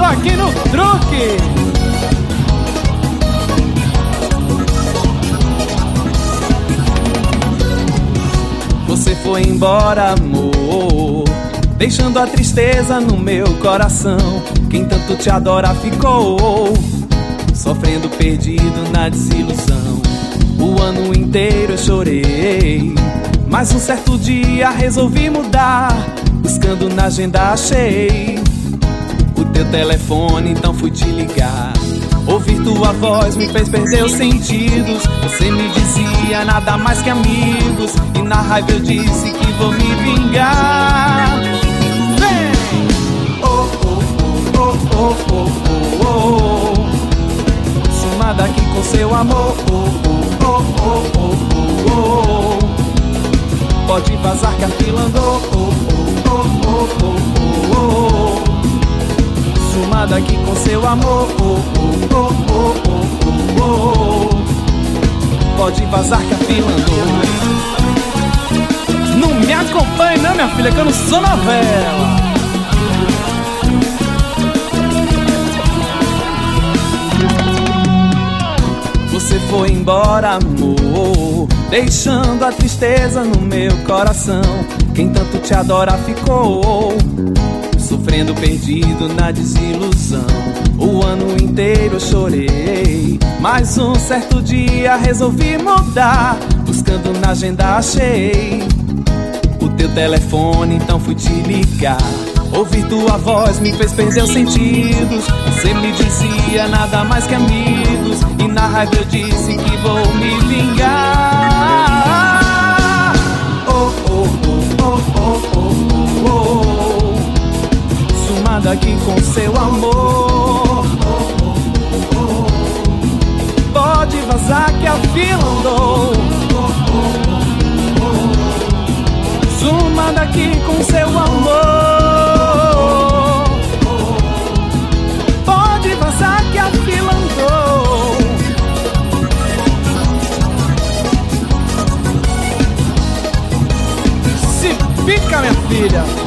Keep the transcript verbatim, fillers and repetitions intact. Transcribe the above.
aqui no truque. Você foi embora, amor, deixando a tristeza no meu coração. Quem tanto te adora ficou sofrendo perdido na desilusão. O ano inteiro eu chorei, mas um certo dia resolvi mudar. Buscando na agenda achei o teu telefone, então fui te ligar. Ouvir tua voz me fez perder os sentidos. Você me dizia nada mais que amigos, e na raiva eu disse que vou me vingar. Vem! Oh, oh, oh, oh, oh, oh, oh, oh. Suma daqui com seu amor. Oh, oh, oh, oh, oh, oh, oh. Pode vazar que a fila andou. Oh, oh, oh, oh, oh, oh, oh. Suma daqui com seu amor. Oh, oh, oh, oh, oh, oh, oh. Pode vazar que a fila andou. Não me acompanhe não, minha filha, que eu não sou novela. Você foi embora, amor, deixando a tristeza no meu coração. Quem tanto te adora ficou sofrendo perdido na desilusão. O ano inteiro eu chorei, mas um certo dia resolvi mudar. Buscando na agenda achei o teu telefone, então fui te ligar. Ouvir tua voz me fez perder os sentidos. Você me dizia nada mais que amigos, e na raiva eu disse que vou me vingar. Oh, oh, oh, oh, oh, oh, oh. Suma daqui com seu amor. Pode vazar que a fila andou. Suma daqui com seu amor. Pode vazar que a fila andou. Se pica, minha filha.